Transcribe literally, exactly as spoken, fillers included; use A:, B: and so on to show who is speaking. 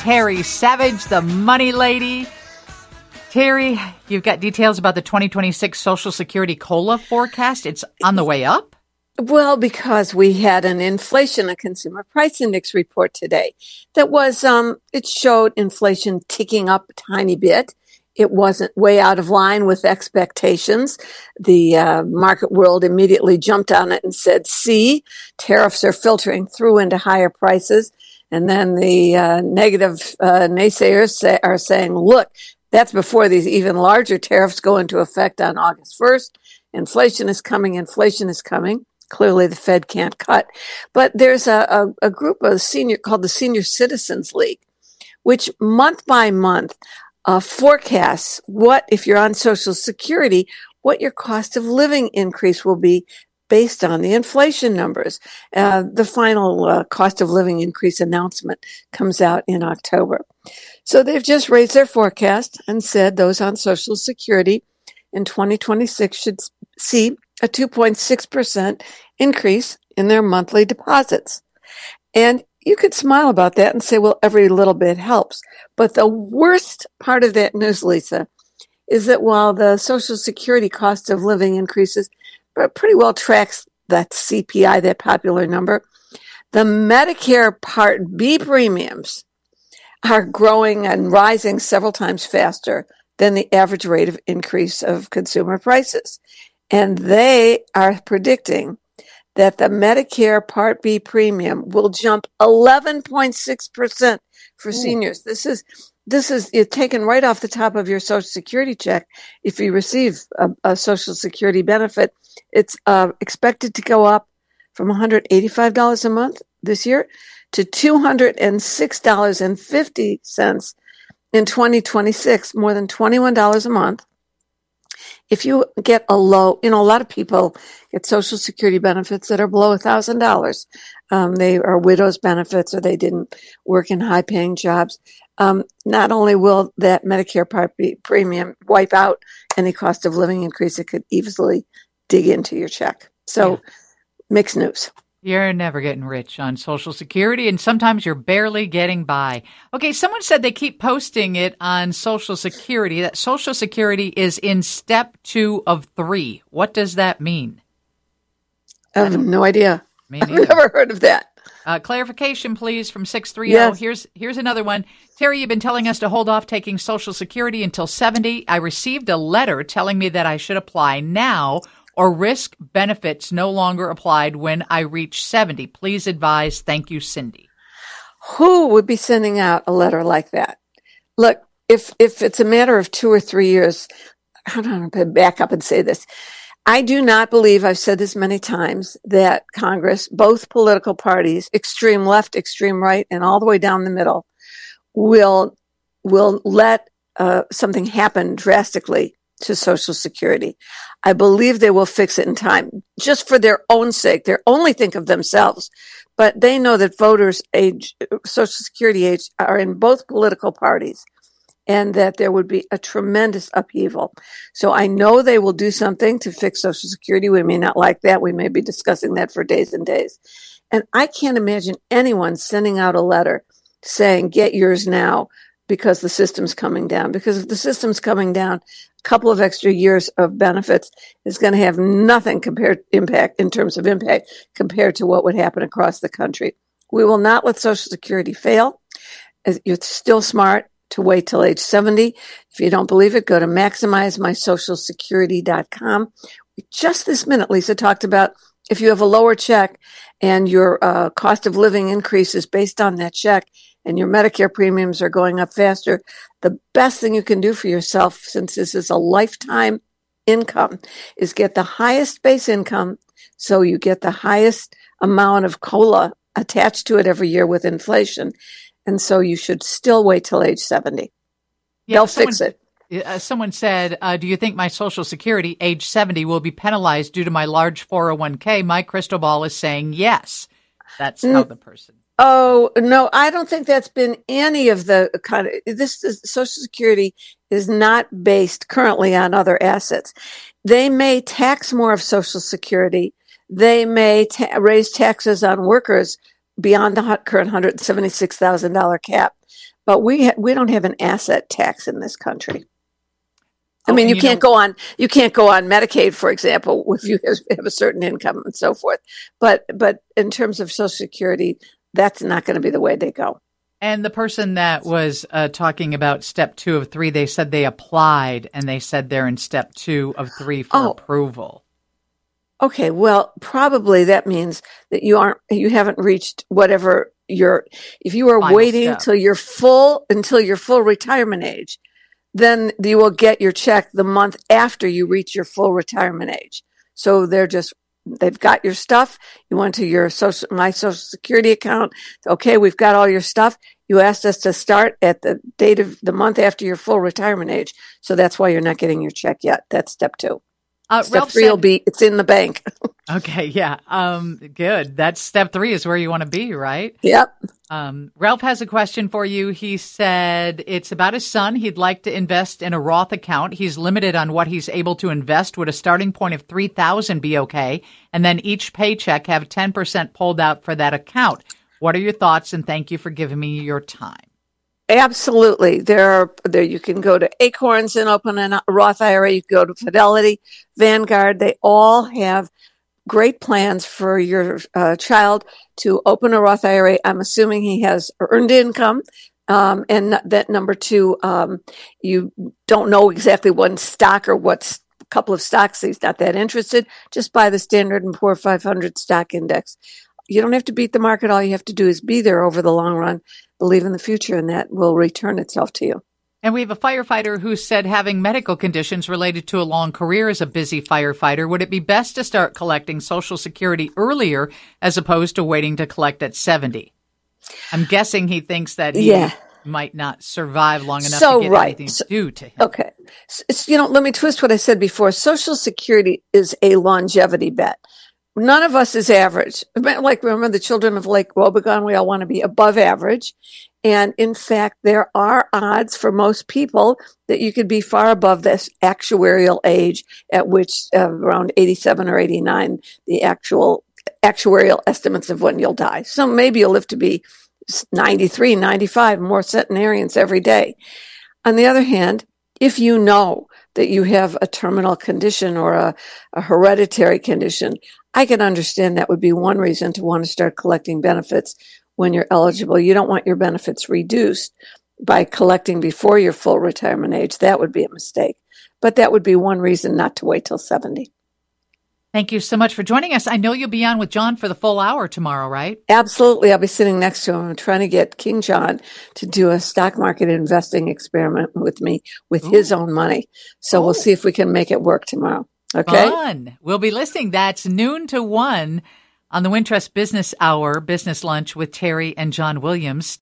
A: Terry Savage, the money lady. Terry, you've got details about the twenty twenty-six Social Security COLA forecast. It's on the way up?
B: Well, because we had an inflation and consumer price index report today that was, um, it showed inflation ticking up a tiny bit. It wasn't way out of line with expectations. The uh, market world immediately jumped on it and said, see, tariffs are filtering through into higher prices. And then the uh, negative uh, naysayers say, are saying, look, that's before these even larger tariffs go into effect on August first. Inflation is coming. Inflation is coming. Clearly, the Fed can't cut. But there's a, a, a group of senior called the Senior Citizens League, which month by month uh, forecasts what, if you're on Social Security, what your cost of living increase will be based on the inflation numbers. Uh, the final uh, cost of living increase announcement comes out in October. So they've just raised their forecast and said those on Social Security in twenty twenty-six should see a two point six percent increase in their monthly deposits. And you could smile about that and say, well, every little bit helps. But the worst part of that news, Lisa, is that while the Social Security cost of living increases pretty well tracks that C P I, that popular number, the Medicare Part B premiums are growing and rising several times faster than the average rate of increase of consumer prices. And they are predicting that the Medicare Part B premium will jump eleven point six percent for Ooh. Seniors. This is this is you're taken right off the top of your Social Security check if you receive a, a Social Security benefit. It's uh, expected to go up from one hundred eighty-five dollars a month this year to two hundred six dollars and fifty cents in twenty twenty-six, more than twenty-one dollars a month. If you get a low, you know, a lot of people get Social Security benefits that are below one thousand dollars. Um, they are widow's benefits or they didn't work in high-paying jobs. Um, not only will that Medicare Part B premium wipe out any cost of living increase, it could easily dig into your check. So, yeah. Mixed news.
A: You're never getting rich on Social Security, and sometimes you're barely getting by. Okay, someone said they keep posting it on Social Security, that Social Security is in step two of three. What does that mean?
B: I have no idea.
A: Me
B: I've never heard of that.
A: Uh, clarification, please, from six three zero.
B: Yes.
A: Here's here's another one. Terry, you've been telling us to hold off taking Social Security until seventy. I received a letter telling me that I should apply now or risk benefits no longer applied when I reach seventy. Please advise. Thank you, Cindy.
B: Who would be sending out a letter like that? Look, if if it's a matter of two or three years, hold on, I'm going to back up and say this. I do not believe, I've said this many times, that Congress, both political parties, extreme left, extreme right, and all the way down the middle, will will let uh, something happen drastically to Social Security. I believe they will fix it in time, just for their own sake. They only think of themselves, but they know that voters' age, Social Security age, are in both political parties, and that there would be a tremendous upheaval. So I know they will do something to fix Social Security. We may not like that. We may be discussing that for days and days. And I can't imagine anyone sending out a letter saying, get yours now, because the system's coming down. Because if the system's coming down, a couple of extra years of benefits is going to have nothing compared impact in terms of impact compared to what would happen across the country. We will not let Social Security fail. You're still smart to wait till age seventy. If you don't believe it, go to maximize my social security dot com. Just this minute, Lisa talked about if you have a lower check and your uh, cost of living increases based on that check and your Medicare premiums are going up faster, the best thing you can do for yourself, since this is a lifetime income, is get the highest base income so you get the highest amount of COLA attached to it every year with inflation. And so you should still wait till age seventy.
A: Yeah,
B: They'll
A: someone,
B: fix it.
A: Uh, someone said, uh, do you think my Social Security, age seventy, will be penalized due to my large four oh one k? My crystal ball is saying yes. That's how the person.
B: Oh, no, I don't think that's been any of the kind of, this is, Social Security is not based currently on other assets. They may tax more of Social Security. They may ta- raise taxes on workers beyond the current one hundred seventy-six thousand dollars cap. but we ha- we don't have an asset tax in this country. I
A: Oh,
B: mean,
A: and
B: you
A: you
B: can't
A: know,
B: go on you can't go on Medicaid, for example, if you have a certain income and so forth. But but in terms of Social Security, that's not going to be the way they go.
A: and the person that was uh, talking about step two of three, they said they applied and they said they're in step two of three for
B: Oh,
A: approval.
B: okay. Well, probably that means that you aren't you haven't reached whatever your if you are
A: Final
B: waiting
A: step.
B: till you're full until your full retirement age, then you will get your check the month after you reach your full retirement age. So they're just, they've got your stuff. You went to your social, my social security account. Okay, we've got all your stuff. You asked us to start at the date of the month after your full retirement age. So that's why you're not getting your check yet. That's step two.
A: Uh,
B: Step
A: Ralph
B: three will
A: said,
B: be, it's in the bank.
A: okay, yeah, um, good. That's step three is where you want to be, right?
B: Yep.
A: Um, Ralph has a question for you. He said it's about his son. He'd like to invest in a Roth account. He's limited on what he's able to invest. Would a starting point of three thousand dollars be okay? And then each paycheck have ten percent pulled out for that account. What are your thoughts? And thank you for giving me your time.
B: Absolutely. There are there you can go to Acorns and open a Roth I R A. You can go to Fidelity, Vanguard. They all have great plans for your uh, child to open a Roth I R A. I'm assuming he has earned income. Um, and that number two, um, you don't know exactly one stock or what couple of stocks. He's not that interested. Just buy the Standard and Poor five hundred stock index. You don't have to beat the market. All you have to do is be there over the long run, believe in the future, and that will return itself to you.
A: And we have a firefighter who said having medical conditions related to a long career as a busy firefighter, would it be best to start collecting Social Security earlier as opposed to waiting to collect at seventy? I'm guessing he thinks that he
B: Yeah.
A: might not survive long enough
B: So,
A: to get
B: right.
A: anything
B: So-
A: due to him.
B: Okay. So, you know, let me twist what I said before. Social Security is a longevity bet. None of us is average. Like, remember the children of Lake Wobegon, we all want to be above average. And in fact, there are odds for most people that you could be far above this actuarial age at which uh, around eighty-seven or eighty-nine, the actual actuarial estimates of when you'll die. So maybe you'll live to be ninety-three, ninety-five, more centenarians every day. On the other hand, if you know that you have a terminal condition or a, a hereditary condition, I can understand that would be one reason to want to start collecting benefits when you're eligible. You don't want your benefits reduced by collecting before your full retirement age. That would be a mistake. But that would be one reason not to wait till seventy.
A: Thank you so much for joining us. I know you'll be on with John for the full hour tomorrow, right?
B: Absolutely. I'll be sitting next to him. I'm trying to get King John to do a stock market investing experiment with me with
A: Ooh.
B: his own money. So
A: Oh.
B: we'll see if we can make it work tomorrow. Okay?
A: Fun. We'll be listening. That's noon to one on the Wintrust Business Hour, Business Lunch with Terry and John Williams.